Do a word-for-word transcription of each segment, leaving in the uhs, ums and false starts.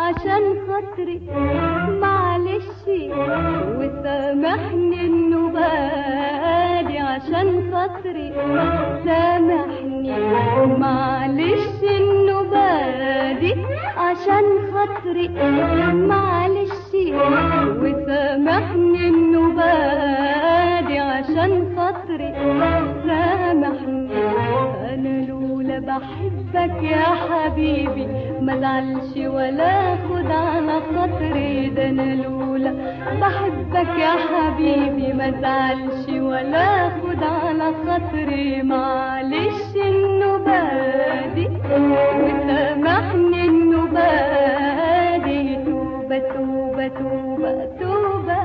عشان خاطري معلش وسامحني انه بادي عشان خاطري سامحني معلش انه بادي عشان خاطري معلش وسامحني انه بادي عشان خاطري سامحني. انا لولا بحبك يا حبيبي ما زعلش ولا خد على خاطري، ده انا لولا بحبك يا حبيبي ما زعلش ولا خد على خاطري. معلش انه بادي وسامحني انه بادي، توبة توبة توبة توبة.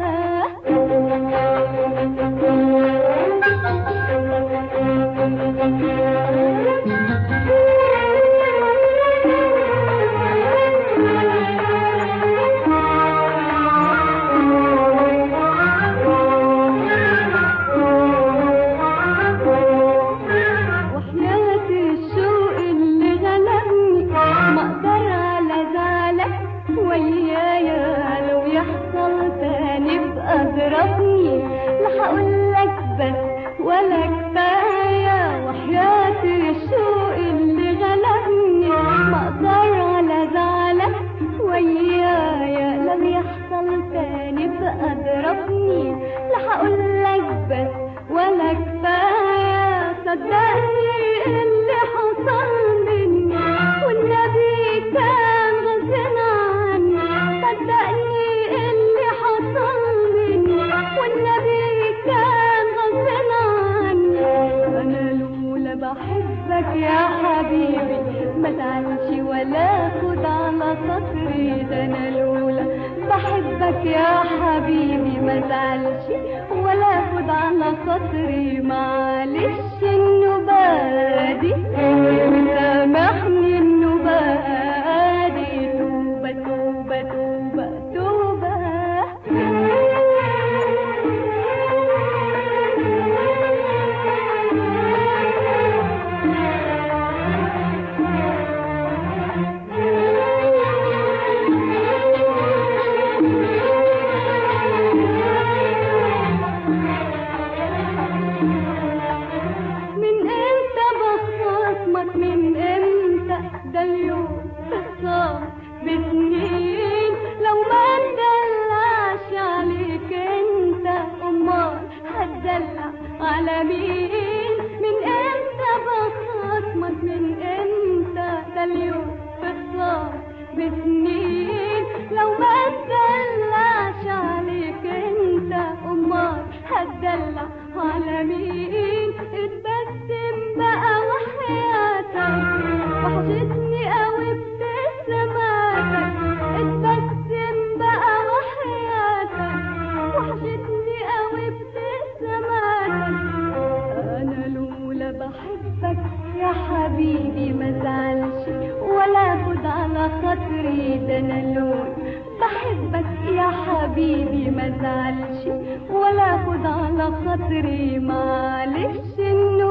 ولا خد على خاطري معلش انه